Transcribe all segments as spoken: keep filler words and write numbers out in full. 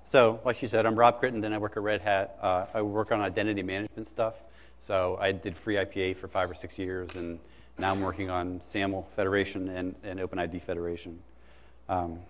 so, like she said, I'm Rob Crittenden. I work at Red Hat. Uh, I work on identity management stuff. So I did free I P A for five or six years, and now I'm working on SAML Federation and, and OpenID Federation. Um,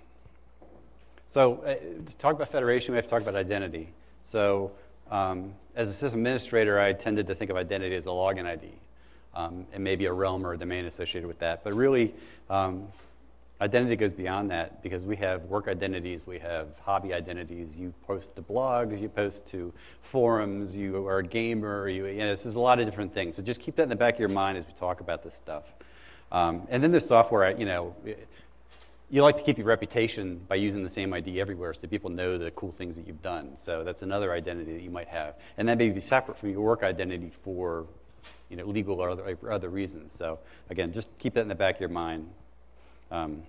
so uh, to talk about federation, we have to talk about identity. So um, as a system administrator, I tended to think of identity as a login I D, um, and maybe a realm or a domain associated with that. But really, um, identity goes beyond that, because we have work identities, we have hobby identities. You post to blogs, you post to forums, you are a gamer, you, you know, this is a lot of different things. So just keep that in the back of your mind as we talk about this stuff. Um, and then the software, you know, you like to keep your reputation by using the same I D everywhere so people know the cool things that you've done. So that's another identity that you might have. And that may be separate from your work identity for, you know, legal or other, or other reasons. So again, just keep that in the back of your mind. Um,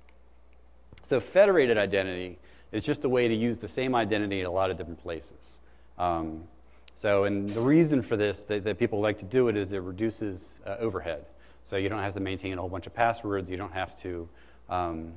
so federated identity is just a way to use the same identity in a lot of different places. Um, so, and the reason for this that, that people like to do it is it reduces uh, overhead. So you don't have to maintain a whole bunch of passwords. You don't have to um,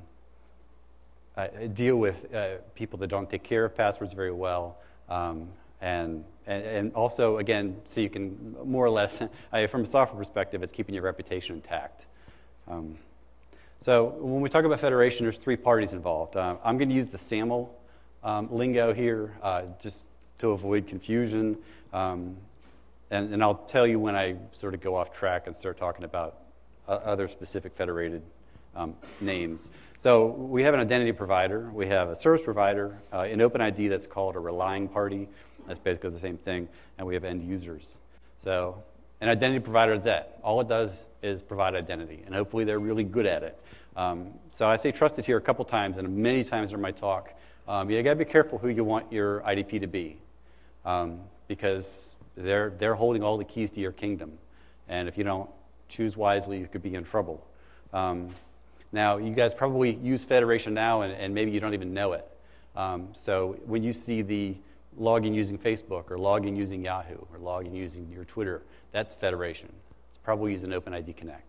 uh, deal with uh, people that don't take care of passwords very well. Um, and, and, and also, again, so you can more or less, uh, from a software perspective, it's keeping your reputation intact. Um, So when we talk about federation, there's three parties involved. Uh, I'm going to use the SAML um, lingo here uh, just to avoid confusion. Um, and, and I'll tell you when I sort of go off track and start talking about uh, other specific federated um, names. So we have an identity provider. We have a service provider, uh, an OpenID that's called a relying party. That's basically the same thing. And we have end users. So an identity provider is that. All it does is provide identity, and hopefully they're really good at it. Um, so I say trusted here a couple times, and many times in my talk. Um, you got to be careful who you want your I D P to be, um, because they're they're holding all the keys to your kingdom, and if you don't choose wisely, you could be in trouble. Um, now, you guys probably use federation now, and, and maybe you don't even know it. Um, so when you see the login using Facebook, or login using Yahoo, or login using your Twitter, that's federation. It's probably using OpenID Connect.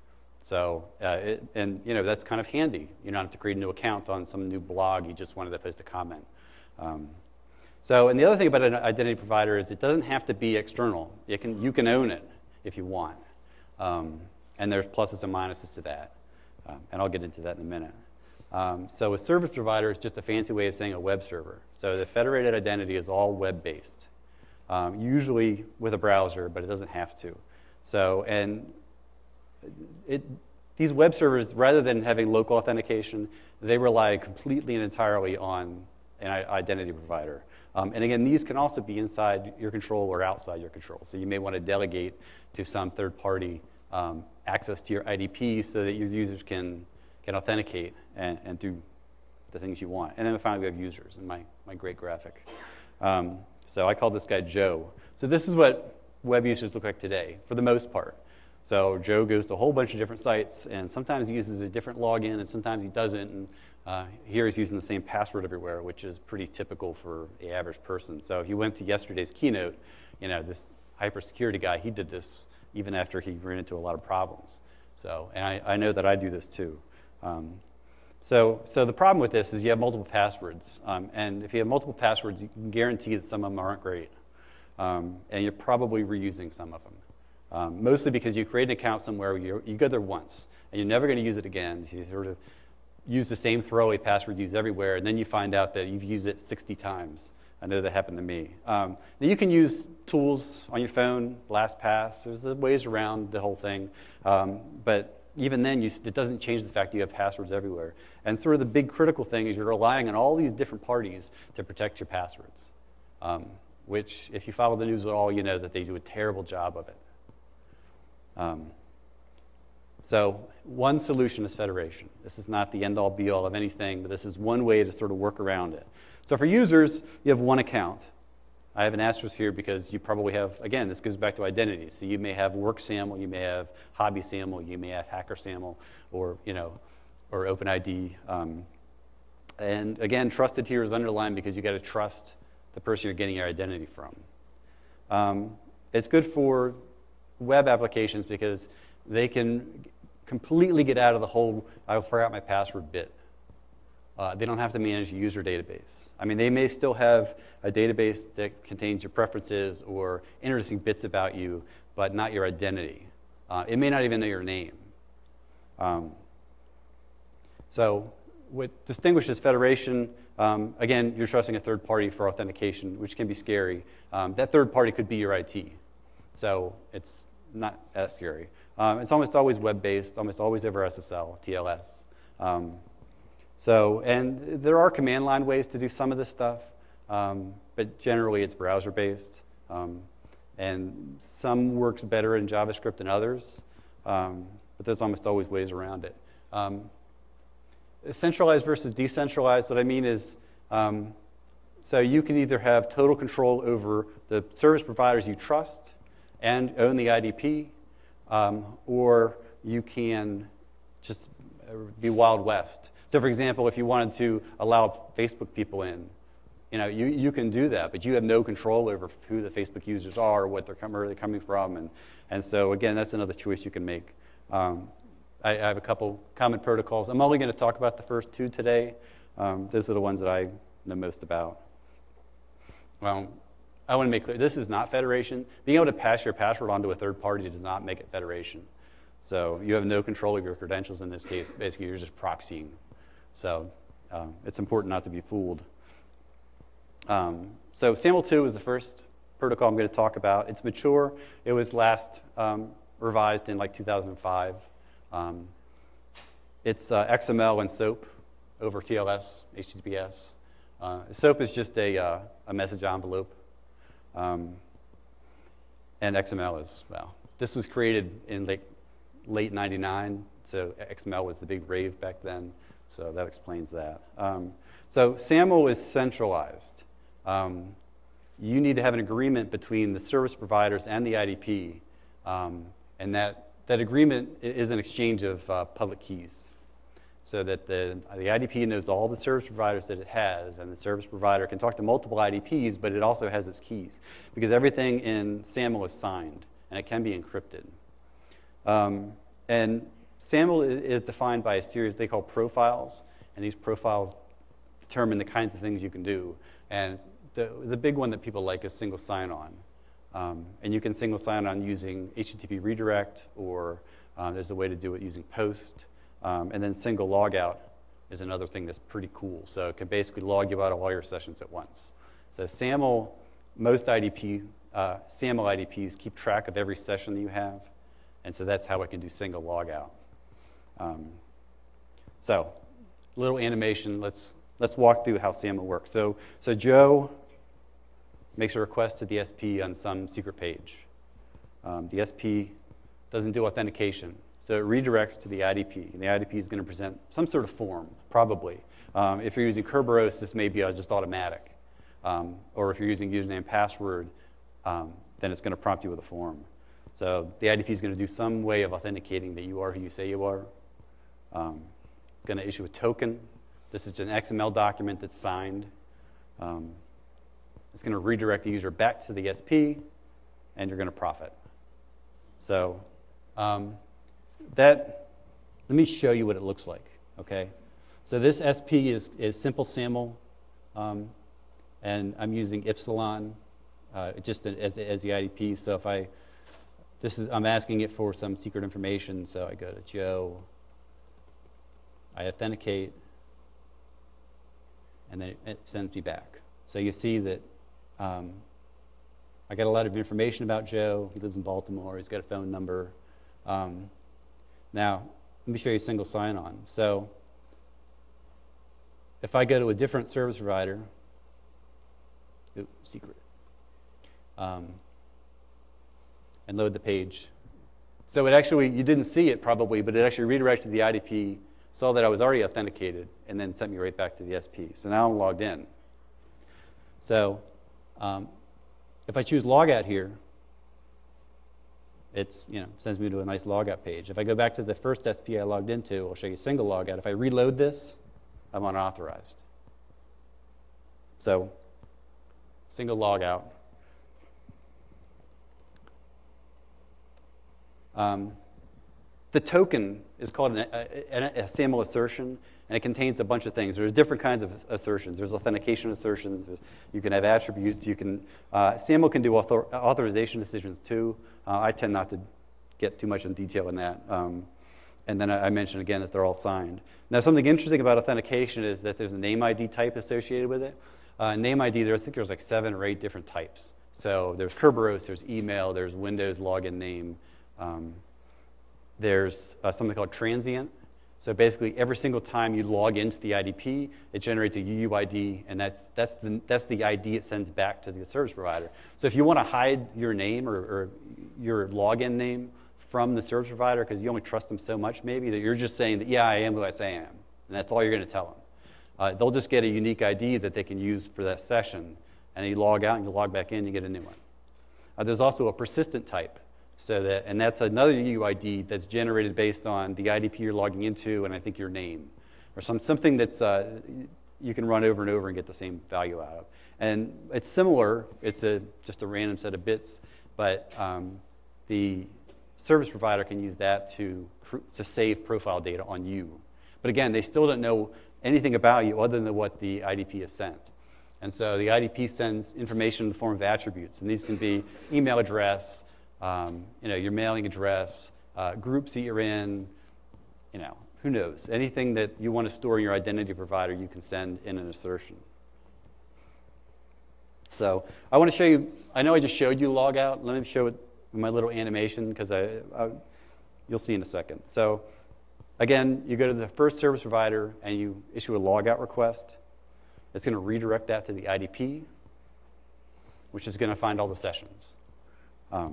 So, uh, it, and you know, that's kind of handy. You don't have to create a new account on some new blog. You just wanted to post a comment. Um, so, and the other thing about an identity provider is it doesn't have to be external. It can, you can own it if you want. Um, and there's pluses and minuses to that. Um, and I'll get into that in a minute. Um, so a service provider is just a fancy way of saying a web server. So the federated identity is all web-based, um, usually with a browser, but it doesn't have to. So, and it, these web servers, rather than having local authentication, they rely completely and entirely on an identity provider. Um, and again, these can also be inside your control or outside your control. So you may want to delegate to some third party um, access to your I D P so that your users can can authenticate and, and do the things you want. And then finally, we have users in my, my great graphic. Um, so I call this guy Joe. So this is what web users look like today, for the most part. So Joe goes to a whole bunch of different sites, and sometimes he uses a different login, and sometimes he doesn't. And uh, here he's using the same password everywhere, which is pretty typical for the average person. So if you went to yesterday's keynote, you know, this hypersecurity guy, he did this even after he ran into a lot of problems. So, and I, I know that I do this too. Um, so, so the problem with this is you have multiple passwords, um, and if you have multiple passwords, you can guarantee that some of them aren't great, um, and you're probably reusing some of them, um, mostly because you create an account somewhere, you you go there once, and you're never going to use it again. So you sort of use the same throwaway password used everywhere, and then you find out that you've used it sixty times. I know that happened to me. Um, now you can use tools on your phone, LastPass. There's ways around the whole thing, um, but even then, you, it doesn't change the fact that you have passwords everywhere. And sort of the big critical thing is you're relying on all these different parties to protect your passwords, um, which, if you follow the news at all, you know that they do a terrible job of it. Um, so one solution is federation. This is not the end-all, be-all of anything, but this is one way to sort of work around it. So for users, you have one account. I have an asterisk here because you probably have, again, this goes back to identity. So you may have work SAML, you may have hobby SAML, you may have hacker SAML, or, you know, or OpenID. Um, and again, trusted here is underlined because you got to trust the person you're getting your identity from. Um, it's good for web applications because they can completely get out of the whole, I forgot my password bit. Uh, they don't have to manage a user database. I mean, they may still have a database that contains your preferences or interesting bits about you, but not your identity. Uh, it may not even know your name. Um, so what distinguishes Federation, um, again, you're trusting a third party for authentication, which can be scary. Um, that third party could be your I T. So it's not that scary. Um, it's almost always web-based, almost always over S S L, T L S. Um, So, and there are command line ways to do some of this stuff, um, but generally it's browser-based. Um, and some works better in JavaScript than others, um, but there's almost always ways around it. Um, centralized versus decentralized, what I mean is, um, so you can either have total control over the service providers you trust and own the I D P, um, or you can just be Wild West. So for example, if you wanted to allow Facebook people in, you know, you, you can do that, but you have no control over who the Facebook users are, what they're, com- where they're coming from. And, and so again, that's another choice you can make. Um, I, I have a couple common protocols. I'm only going to talk about the first two today. Um, those are the ones that I know most about. Well, I want to make clear, this is not Federation. Being able to pass your password onto a third party does not make it Federation. So you have no control of your credentials in this case. Basically, you're just proxying. So um, it's important not to be fooled. Um, so SAML two is the first protocol I'm going to talk about. It's mature. It was last um, revised in like two thousand five. Um, it's uh, X M L and SOAP over T L S, H T T P S. Uh, SOAP is just a, uh, a message envelope. Um, and X M L is, well, this was created in like late ninety-nine, so X M L was the big rave back then. So that explains that. Um, so SAML is centralized. Um, you need to have an agreement between the service providers and the I D P, um, and that, that agreement is an exchange of uh, public keys, so that the, the I D P knows all the service providers that it has, and the service provider can talk to multiple I D Ps, but it also has its keys, because everything in SAML is signed, and it can be encrypted. Um, and SAML is defined by a series they call profiles, and these profiles determine the kinds of things you can do. And the, the big one that people like is single sign-on. Um, and you can single sign-on using H T T P redirect, or um, there's a way to do it using POST. Um, and then single logout is another thing that's pretty cool. So it can basically log you out of all your sessions at once. So SAML, most I D P, uh, SAML I D Ps keep track of every session that you have. And so that's how it can do single logout. Um, so, little animation. Let's let's walk through how SAML works. So, so Joe makes a request to the S P on some secret page. Um, the S P doesn't do authentication, so it redirects to the I D P, and the I D P is going to present some sort of form, probably. Um, if you're using Kerberos, this may be uh, just automatic, um, or if you're using username and password, um, then it's going to prompt you with a form. So the I D P is going to do some way of authenticating that you are who you say you are. Um, it's going to issue a token. This is an X M L document that's signed. Um, it's going to redirect the user back to the S P, and you're going to profit. So um, that, let me show you what it looks like, okay? So this S P is, is simple SAML, um, and I'm using Ipsilon uh, just as, as the I D P. So if I, this is, I'm asking it for some secret information, so I go to Joe, I authenticate, and then it, it sends me back. So you see that um, I got a lot of information about Joe. He lives in Baltimore. He's got a phone number. Um, now, let me show you single sign-on. So if I go to a different service provider, ooh, secret, um, and load the page. So it actually, you didn't see it probably, but it actually redirected the I D P, saw that I was already authenticated, and then sent me right back to the S P. So now I'm logged in. So um, if I choose logout here, it's, you know, sends me to a nice logout page. If I go back to the first S P I logged into, I'll show you single logout. If I reload this, I'm unauthorized. So single logout. Um, the token is called an, a, a, a SAML assertion, and it contains a bunch of things. There's different kinds of assertions. There's authentication assertions. There's, you can have attributes. You can uh, SAML can do author, authorization decisions too. Uh, I tend not to get too much in detail in that. Um, and then I, I mentioned again that they're all signed. Now, something interesting about authentication is that there's a name I D type associated with it. Uh, name I D, there, I think there's like seven or eight different types. So there's Kerberos, there's email, there's Windows login name. Um, there's uh, something called transient. So basically, every single time you log into the I D P, it generates a U U I D, and that's, that's, the, that's the I D it sends back to the service provider. So if you want to hide your name or, or your login name from the service provider because you only trust them so much maybe that you're just saying that, yeah, I am who I say I am, and that's all you're going to tell them. Uh, they'll just get a unique I D that they can use for that session, and you log out and you log back in, you get a new one. Uh, there's also a persistent type. So that, and that's another U U I D that's generated based on the I D P you're logging into and I think your name, or some, something that's uh, you can run over and over and get the same value out of. And it's similar, it's a, just a random set of bits, but um, the service provider can use that to, to save profile data on you. But again, they still don't know anything about you other than what the I D P has sent. And so the I D P sends information in the form of attributes, and these can be email address, Um, you know, your mailing address, uh, groups that you're in, you know, who knows? Anything that you want to store in your identity provider, you can send in an assertion. So I want to show you, I know I just showed you logout. Let me show it in my little animation because I, I, you'll see in a second. So again, you go to the first service provider and you issue a logout request. It's going to redirect that to the I D P, which is going to find all the sessions. Um,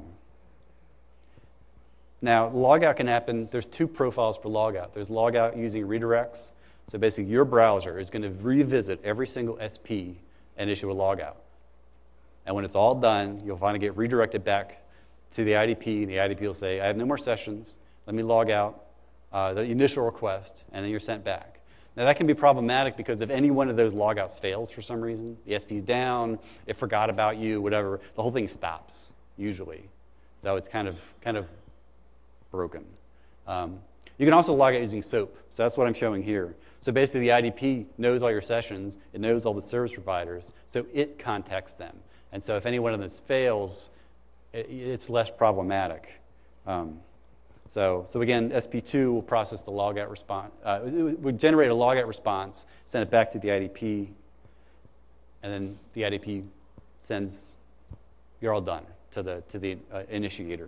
Now, logout can happen. There's two profiles for logout. There's logout using redirects. So basically, your browser is going to revisit every single S P and issue a logout. And when it's all done, you'll finally get redirected back to the I D P. And the I D P will say, I have no more sessions. Let me log out uh, the initial request, and then you're sent back. Now, that can be problematic because if any one of those logouts fails for some reason, the S P's down, it forgot about you, whatever, the whole thing stops, usually. So it's kind of, kind of broken. Um, you can also log out using SOAP. So that's what I'm showing here. So basically, the I D P knows all your sessions. It knows all the service providers. So it contacts them. And so if any one of those fails, it, it's less problematic. Um, so, so again, S P two will process the logout response. Uh, it would generate a logout response, send it back to the I D P, and then the I D P sends, you're all done, to the, to the uh, initiator.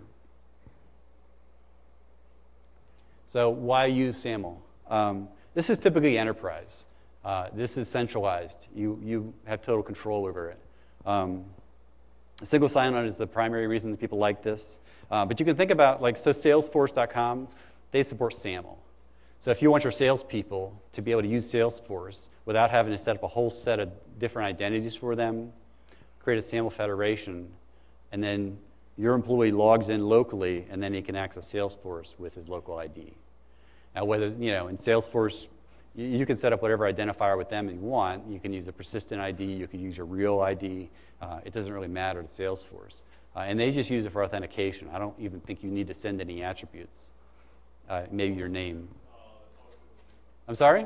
So why use SAML? Um, this is typically enterprise. Uh, this is centralized. You, you have total control over it. Um, single sign-on is the primary reason that people like this. Uh, but you can think about, like, so Salesforce dot com, they support SAML. So if you want your salespeople to be able to use Salesforce without having to set up a whole set of different identities for them, create a SAML federation, and then your employee logs in locally, and then he can access Salesforce with his local I D. Now, whether, you know, in Salesforce, you, you can set up whatever identifier with them you want. You can use a persistent I D. You can use your real I D. Uh, it doesn't really matter to Salesforce. Uh, and they just use it for authentication. I don't even think you need to send any attributes. Uh, maybe your name. I'm sorry?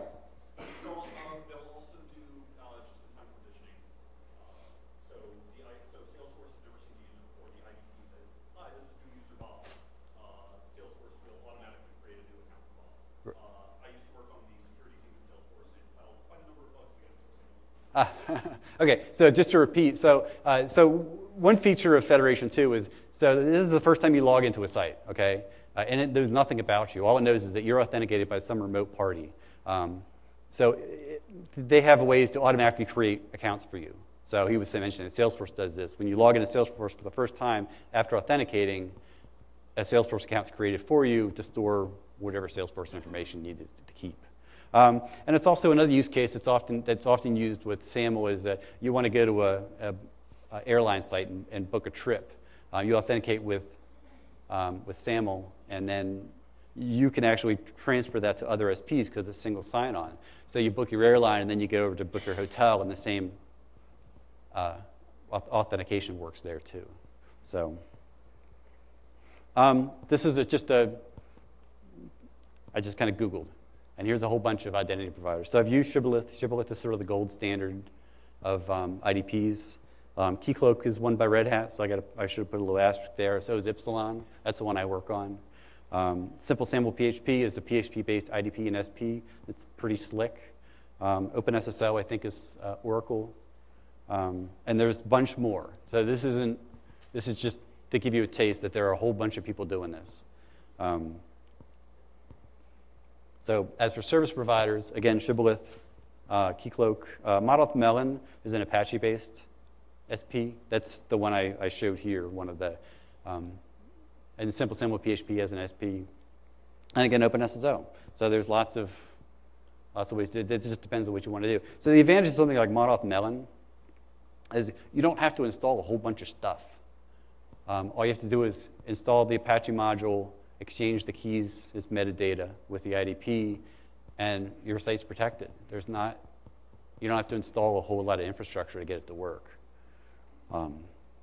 Uh, okay, so just to repeat, so uh, so one feature of Federation two is, so this is the first time you log into a site, okay? Uh, and it knows nothing about you. All it knows is that you're authenticated by some remote party. Um, so it, they have ways to automatically create accounts for you. So he was mentioning that Salesforce does this. When you log into Salesforce for the first time after authenticating, a Salesforce account is created for you to store whatever Salesforce information you needed to keep. Um, and it's also another use case that's often, that's often used with SAML is that you want to go to a, a, a airline site and, and book a trip. Uh, you authenticate with, um, with SAML, and then you can actually transfer that to other S Ps because it's single sign-on. So you book your airline, and then you go over to book your hotel, and the same uh, authentication works there too. So um, this is a, just a I just kind of Googled. And here's a whole bunch of identity providers. So I've used Shibboleth. Shibboleth is sort of the gold standard of um, I D Ps. Um, Keycloak is one by Red Hat, so I, gotta, I should have put a little asterisk there. So is Ipsilon. That's the one I work on. Um, Simple Sample P H P is a P H P-based I D P and S P. It's pretty slick. Um, OpenSSL, I think, is uh, Oracle. Um, and there's a bunch more. So this isn't, this is just to give you a taste that there are a whole bunch of people doing this. Um, so as for service providers, again, Shibboleth, uh, Keycloak. Uh, Monolith Melon is an Apache-based S P. That's the one I, I showed here, one of the, um, and Simple Sample P H P as an S P. And again, OpenSSL. So there's lots of, lots of ways to do it. It just depends on what you want to do. So the advantage of something like Monolith Melon is you don't have to install a whole bunch of stuff. Um, all you have to do is install the Apache module, exchange the keys as metadata with the I D P, and your site's protected. There's not, you don't have to install a whole lot of infrastructure to get it to work. Um,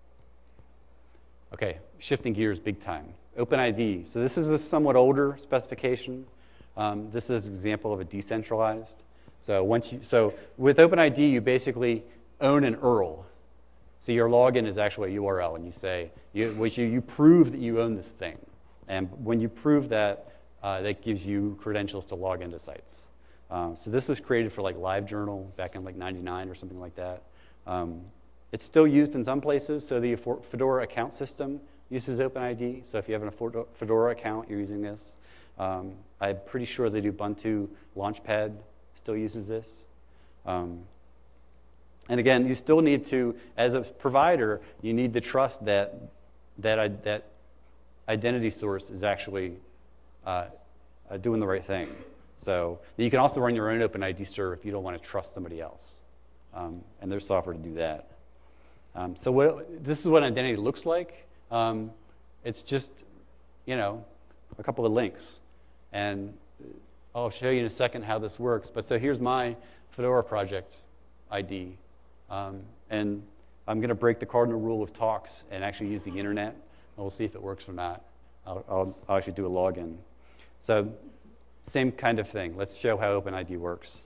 okay, shifting gears big time. OpenID. So this is a somewhat older specification. Um, this is an example of a decentralized. So once you, so with OpenID, you basically own an U R L. So your login is actually a U R L, and you say, you, which you, you prove that you own this thing. And when you prove that, uh, that gives you credentials to log into sites. Um, so this was created for like LiveJournal back in like ninety-nine or something like that. Um, it's still used in some places. So the Fedora account system uses OpenID. So if you have a Fedora account, you're using this. Um, I'm pretty sure the Ubuntu Launchpad still uses this. Um, and again, you still need to, as a provider, you need to trust that that that identity source is actually uh, uh, doing the right thing. So you can also run your own OpenID server if you don't want to trust somebody else. Um, and there's software to do that. Um, so what, this is what identity looks like. Um, it's just, you know, a couple of links. And I'll show you in a second how this works. But so here's my Fedora project I D. Um, and I'm going to break the cardinal rule of talks and actually use the internet. And we'll see if it works or not. I'll, I'll, I'll actually do a login. So same kind of thing. Let's show how OpenID works.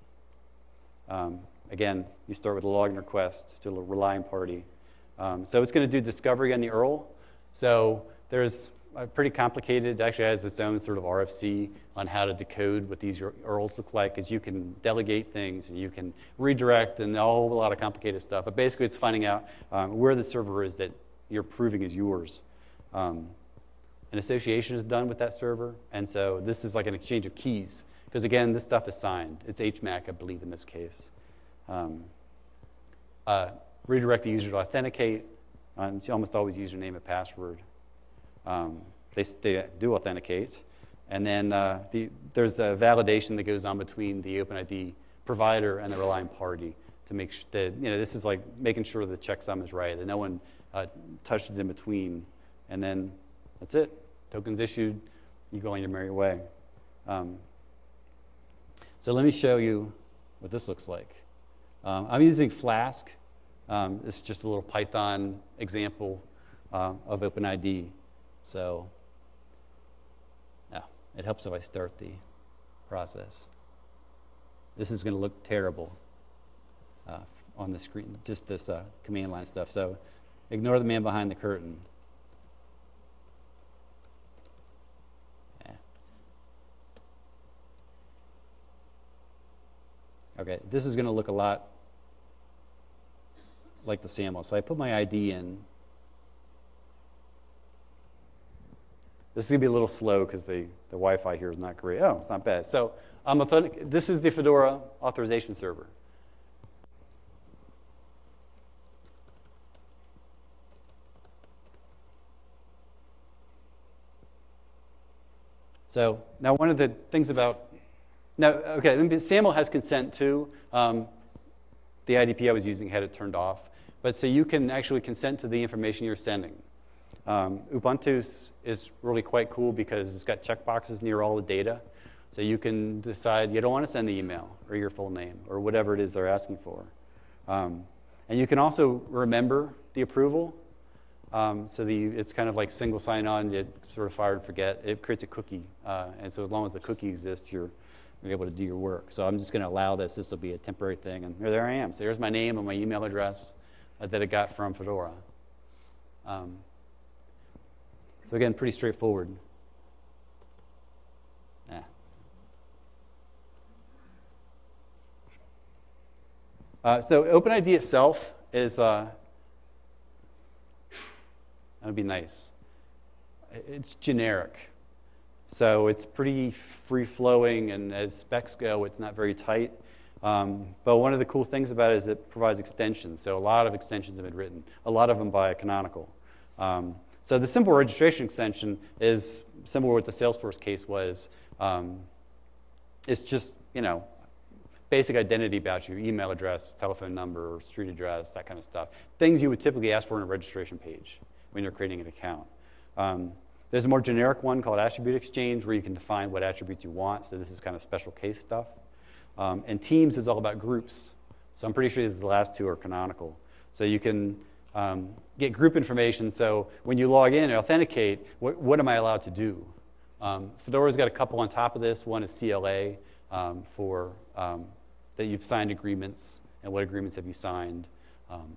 Um, again, you start with a login request to a relying party. Um, so it's going to do discovery on the U R L. So there's a pretty complicated, actually has its own sort of R F C on how to decode what these U R Ls look like, is you can delegate things and you can redirect and a whole lot of complicated stuff. But basically it's finding out um, where the server is that you're proving is yours. Um, an association is done with that server, and so this is like an exchange of keys. Because again, this stuff is signed. It's H M A C, I believe, in this case. Um, uh, redirect the user to authenticate. Um, it's almost always username and password. Um, they, they do authenticate. And then uh, the, there's a validation that goes on between the OpenID provider and the relying party to make sure that, you know, this is like making sure the checksum is right, that no one uh, touched it in between. And then that's it. Tokens issued, you go on your merry way. Um, so let me show you what this looks like. Um, I'm using Flask. Um, this is just a little Python example uh, of OpenID. So yeah, it helps if I start the process. This is going to look terrible uh, on the screen, just this uh, command line stuff. So ignore the man behind the curtain. Okay, this is going to look a lot like the SAML. So I put my I D in. This is going to be a little slow because the, the Wi-Fi here is not great. Oh, it's not bad. So um, this is the Fedora authorization server. So now one of the things about Now, okay, SAML has consent too. Um, the I D P I was using had it turned off. But so you can actually consent to the information you're sending. Um, Ubuntu is really quite cool because it's got checkboxes near all the data. So you can decide you don't want to send the email or your full name or whatever it is they're asking for. Um, and you can also remember the approval. Um, so the, it's kind of like single sign-on, you sort of fire and forget. It creates a cookie, uh, and so as long as the cookie exists, you're, you're able to do your work. So I'm just going to allow this. This will be a temporary thing, and there, there I am. So there's my name and my email address uh, that I got from Fedora. Um, so again, pretty straightforward. Yeah. Uh, so OpenID itself is, uh, that would be nice. It's generic. So it's pretty free-flowing, and as specs go, it's not very tight. Um, but one of the cool things about it is it provides extensions. So a lot of extensions have been written, a lot of them by Canonical. Um, so the simple registration extension is similar to what the Salesforce case was. Um, it's just, you know, basic identity about you, email address, telephone number, street address, that kind of stuff. Things you would typically ask for in a registration page when you're creating an account. Um, there's a more generic one called Attribute Exchange where you can define what attributes you want. So this is kind of special case stuff. Um, and Teams is all about groups. So I'm pretty sure the last two are Canonical. So you can um, get group information. So when you log in and authenticate, what, what am I allowed to do? Um, Fedora's got a couple on top of this. One is C L A um, for um, that you've signed agreements, and what agreements have you signed. Um,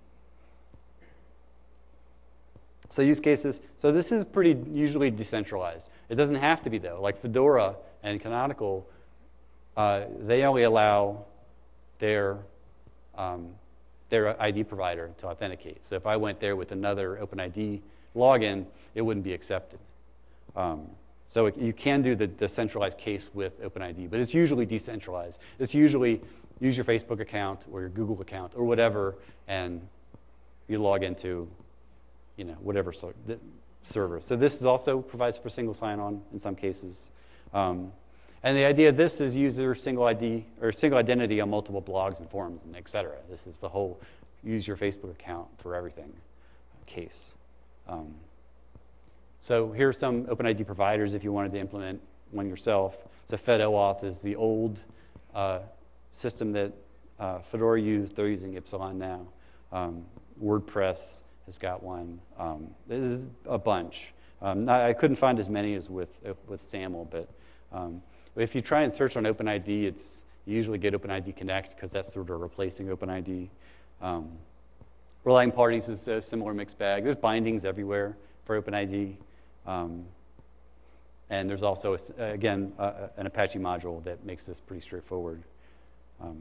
so use cases. So this is pretty usually decentralized. It doesn't have to be, though. Like Fedora and Canonical, uh, they only allow their, um, their I D provider to authenticate. So if I went there with another OpenID login, it wouldn't be accepted. Um, So it, you can do the, the centralized case with OpenID, but it's usually decentralized. It's usually use your Facebook account or your Google account or whatever, and you log into, you know, whatever so, the server. So this is also provides for single sign-on in some cases. Um, and the idea of this is user single I D or single identity on multiple blogs and forums and et cetera. This is the whole use your Facebook account for everything case. Um, So here are some OpenID providers if you wanted to implement one yourself. So FedOAuth is the old uh, system that uh, Fedora used. They're using Ipsilon now. Um, WordPress has got one. Um, there's a bunch. Um, not, I couldn't find as many as with, uh, with SAML, but um, if you try and search on OpenID, it's, you usually get OpenID Connect because that's sort of replacing OpenID. Um, Relying Parties is a similar mixed bag. There's bindings everywhere for OpenID. Um, and there's also, a, again, uh, an Apache module that makes this pretty straightforward. Um,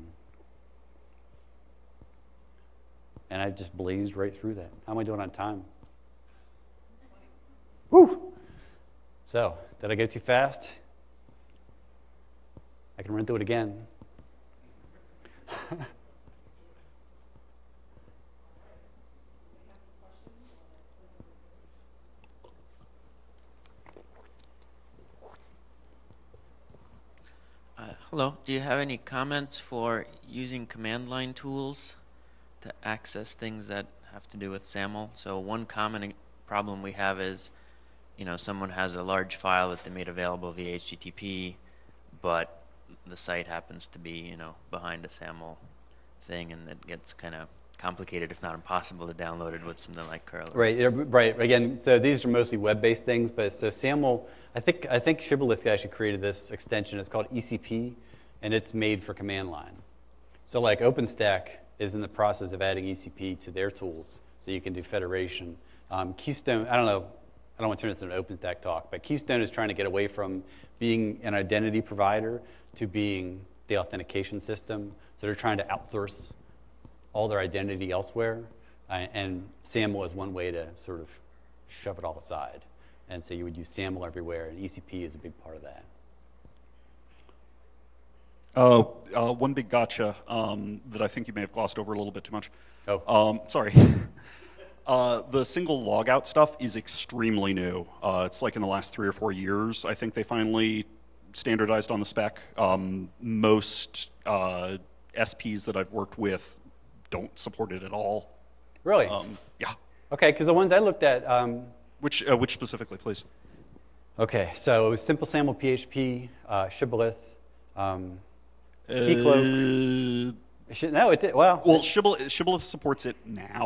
and I just blazed right through that. How am I doing on time? Woo! So, did I go too fast? I can run through it again. Uh, hello, do you have any comments for using command line tools to access things that have to do with SAML? So one common problem we have is, you know, someone has a large file that they made available via H T T P, but the site happens to be, you know, behind a SAML thing, and it gets kind of complicated, if not impossible, to download it with something like curl. Right, right. Again, so these are mostly web-based things, but so SAML, I think I think Shibboleth actually created this extension. It's called E C P, and it's made for command line. So like OpenStack is in the process of adding E C P to their tools, so you can do federation. Um, Keystone, I don't know, I don't want to turn this into an OpenStack talk, but Keystone is trying to get away from being an identity provider to being the authentication system. So they're trying to outsource all their identity elsewhere, uh, and SAML is one way to sort of shove it all aside. And so you would use SAML everywhere, and E C P is a big part of that. Uh, uh, one big gotcha um, that I think you may have glossed over a little bit too much. Oh. Um, sorry. uh, the single logout stuff is extremely new. Uh, it's like in the last three or four years, I think they finally standardized on the spec. Um, most uh, S Ps that I've worked with don't support it at all. Really? Um, yeah. Okay, because the ones I looked at. Um, which uh, which specifically, please? Okay, so it was Simple SAML P H P, uh, Shibboleth, um, Keycloak. Uh, Sh- no, it did. Well, well, Shibboleth, Shibboleth supports it now.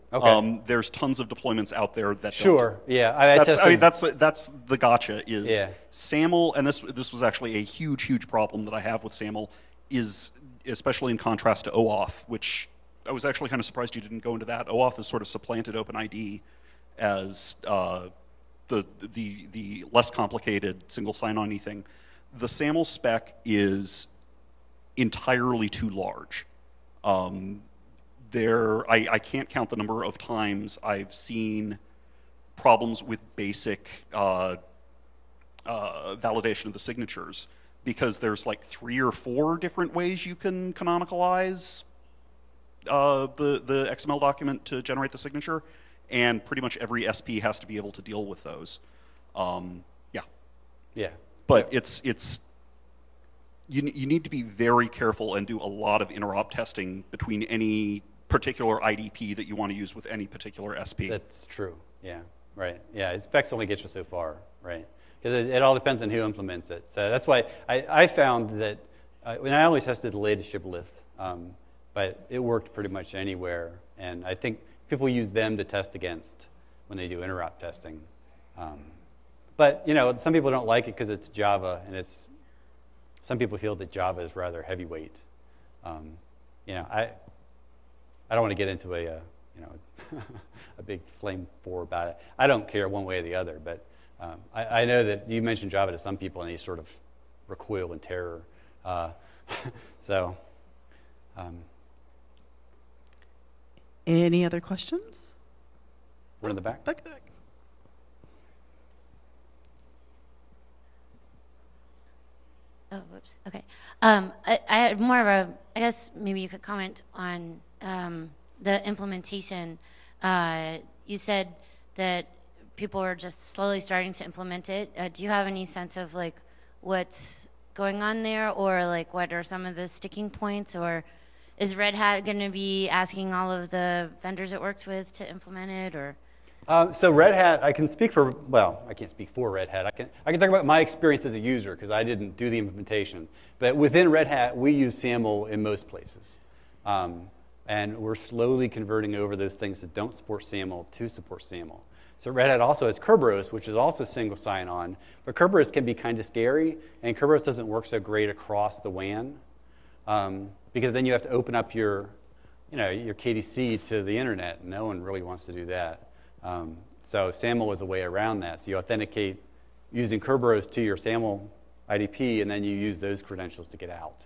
Okay. Um, there's tons of deployments out there that don't. Sure. Yeah. I, I That's, tested, I mean, that's that's the gotcha is Yeah. SAML, and this this was actually a huge, huge problem that I have with SAML, is especially in contrast to OAuth, which I was actually kind of surprised you didn't go into that. OAuth has sort of supplanted OpenID as uh, the the the less complicated single sign-on thing. The SAML spec is entirely too large. Um, there, I, I can't count the number of times I've seen problems with basic uh, uh, validation of the signatures because there's like three or four different ways you can canonicalize uh, the, the X M L document to generate the signature, and pretty much every S P has to be able to deal with those. Um, yeah. Yeah. But it's, it's you, you need to be very careful and do a lot of interop testing between any particular I D P that you want to use with any particular S P. That's true. Yeah. Right. Yeah. Specs only get you so far. Right. Because it, it all depends on who implements it. So that's why I, I found that uh, when I only tested the latest shibboleth, um, but it worked pretty much anywhere. And I think people use them to test against when they do interop testing. Um, but you know, some people don't like it because it's Java, and it's some people feel that Java is rather heavyweight. Um, you know, I I don't want to get into a uh, you know a big flame war about it. I don't care one way or the other, but um, I, I know that you mentioned Java to some people, and they sort of recoil in terror. Uh, so. Um, Any other questions? One in the back. Back there. Oh, whoops. Okay. Um, I, I had more of a, I guess maybe you could comment on um, the implementation. Uh, you said that people are just slowly starting to implement it. Uh, do you have any sense of like what's going on there, or like what are some of the sticking points, or is Red Hat going to be asking all of the vendors it works with to implement it, or? Um, so Red Hat, I can speak for, well, I can't speak for Red Hat. I can, I can talk about my experience as a user because I didn't do the implementation. But within Red Hat, we use SAML in most places. Um, and we're slowly converting over those things that don't support SAML to support SAML. So Red Hat also has Kerberos, which is also single sign-on. But Kerberos can be kind of scary, and Kerberos doesn't work so great across the W A N. Um, because then you have to open up your, you know, your K D C to the internet. No one really wants to do that. Um, so SAML is a way around that. So you authenticate using Kerberos to your SAML I D P, and then you use those credentials to get out.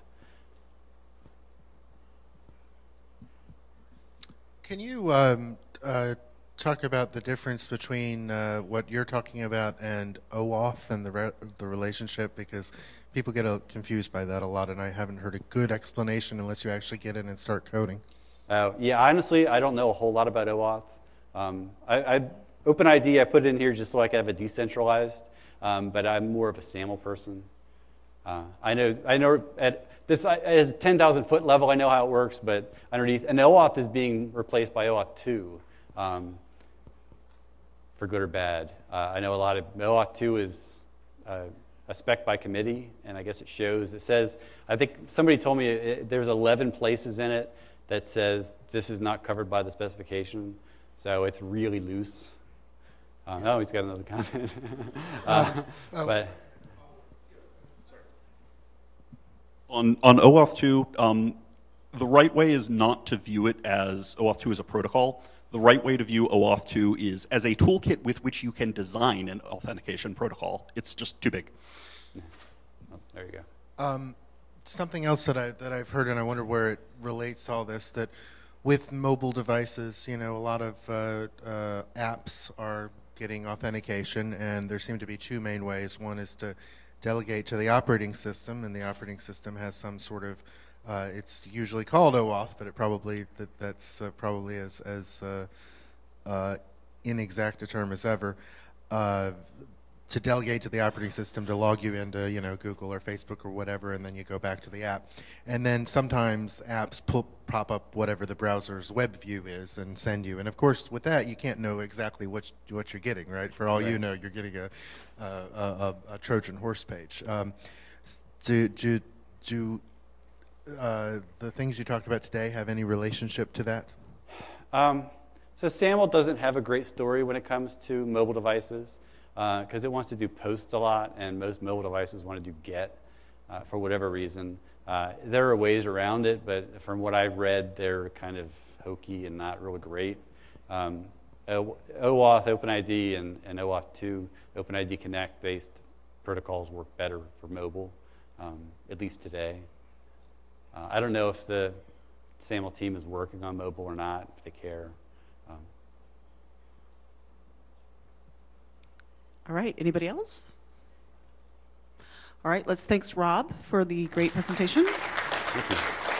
Can you um, uh, talk about the difference between uh, what you're talking about and OAuth and the, re the relationship? Because people get uh, confused by that a lot, and I haven't heard a good explanation unless you actually get in and start coding. Uh, yeah, honestly, I don't know a whole lot about OAuth. Um, I, I, OpenID, I put it in here just so I could have it decentralized, um, but I'm more of a SAML person. Uh, I know, I know at this as a ten thousand foot level, I know how it works, but underneath, and OAuth is being replaced by OAuth two, um, for good or bad. Uh, I know a lot of OAuth two is uh, a spec by committee, and I guess it shows. It says, I think somebody told me it, there's eleven places in it that says this is not covered by the specification. So it's really loose. Um, oh, he's got another comment. uh, oh. But On, on OAuth two, um, the right way is not to view it as OAuth two as a protocol. The right way to view OAuth two is as a toolkit with which you can design an authentication protocol. It's just too big. oh, there you go. Um, something else that, I, that I've heard, and I wonder where it relates to all this, that with mobile devices, you know, a lot of uh, uh, apps are getting authentication, and there seem to be two main ways. One is to delegate to the operating system, and the operating system has some sort of, uh, it's usually called OAuth, but it probably, that, that's uh, probably as, as uh, uh, inexact a term as ever, uh, to delegate to the operating system to log you into, you know, Google or Facebook or whatever, and then you go back to the app. And then sometimes apps pull, prop up whatever the browser's web view is and send you. And of course, with that, you can't know exactly what what you're getting, right? For all Right. you know, you're getting a a, a, a Trojan horse page. Um, do do do uh, the things you talked about today have any relationship to that? Um, So SAML doesn't have a great story when it comes to mobile devices because it wants to do post a lot, and most mobile devices want to do get uh, for whatever reason. Uh, there are ways around it, but from what I've read, they're kind of hokey and not really great. Um, O- OAuth, OpenID, and, and OAuth two, OpenID Connect-based protocols work better for mobile, um, at least today. Uh, I don't know if the SAML team is working on mobile or not, if they care. Um, All right, anybody else? All right, let's thanks Rob for the great presentation. thank you.